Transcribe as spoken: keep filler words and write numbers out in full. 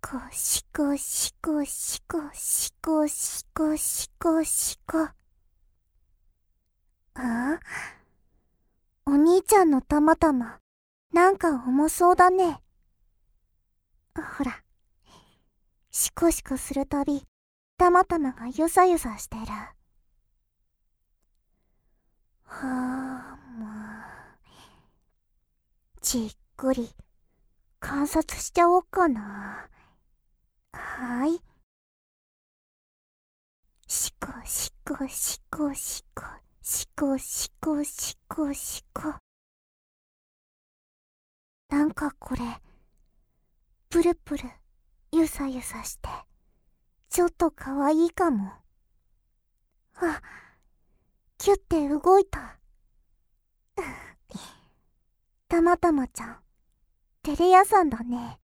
こしこしこしこしこしこしこしこ。あ？お兄ちゃんのたまたま、なんか重そうだね。ほら、シコシコするたび、たまたまがゆさゆさしてる。はあ、もう。じっくり、観察しちゃおうかな。はーい。シコシコシコシコ、シコシコシコシコ。なんかこれ、プルプル、ゆさゆさして、ちょっとかわいいかも。あ、キュッて動いた。たまたまちゃん、照れ屋さんだね。